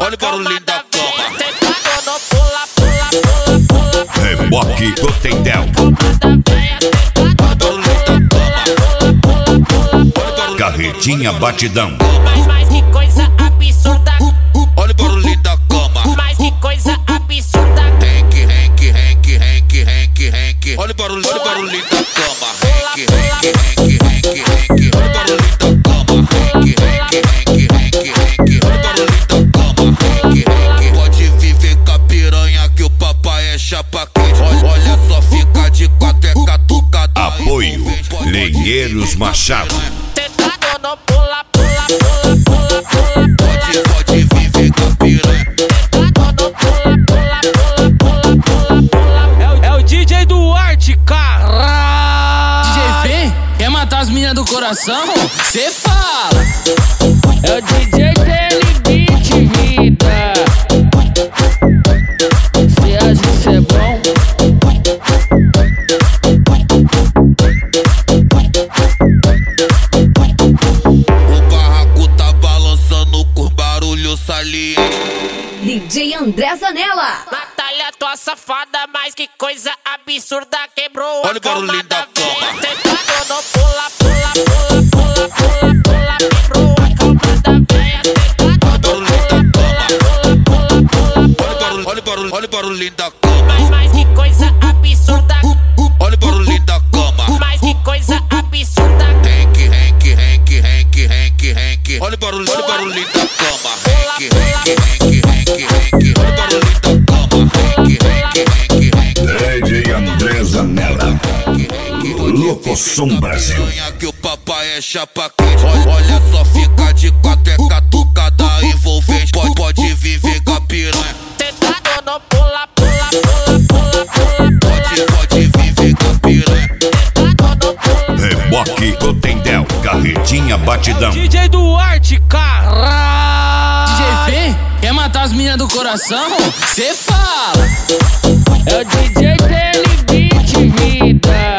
olha o barulhinho da cama. Reboque do Tendel. Carretinha batidão. Mas que coisa absurda. Olha o barulhinho da cama. Mas que coisa absurda. Henk. Olha o barulhinho da cama. Henk. Olha o barulhinho da cama. Henk. Olha o barulhinho da cama. Henk. Pode viver com a piranha que o papai é chapa quente. Olha só, fica de quatro, é catucada. Apoio Lenheiros Machado. Pode viver com a piranha. É o DJ Duarte, caralho. DJ Fê, quer matar as meninas do coração? Cê fala. É o DJ Beat Vida. Cê acha que cê é bom? DJ André Zanella. Natália, tua safada, mas que coisa absurda. Quebrou a calma da cama. Sentado no pula. Quebrou a calma da véia. Olha o barulhinho da cama. Mas que coisa absurda. Olha o barulhinho da cama. Mas que coisa absurda. Henk. Olha o barulhinho da cama. Henk. Olha o barulhinho da cama. DJ André Zanella. Locoção Brasil. Que o papai é chapa quente. Olha só, fica de quatro, é catucada envolvente. Pode viver com a piranha. Sentado no pula. Pode viver com a piranha. Reboque do Tendel. Carretinha batidão. DJ Duarte, caralho. DJ Fê, quer matar as meninas do coração? Cê fala. É o DJ Beat Vida.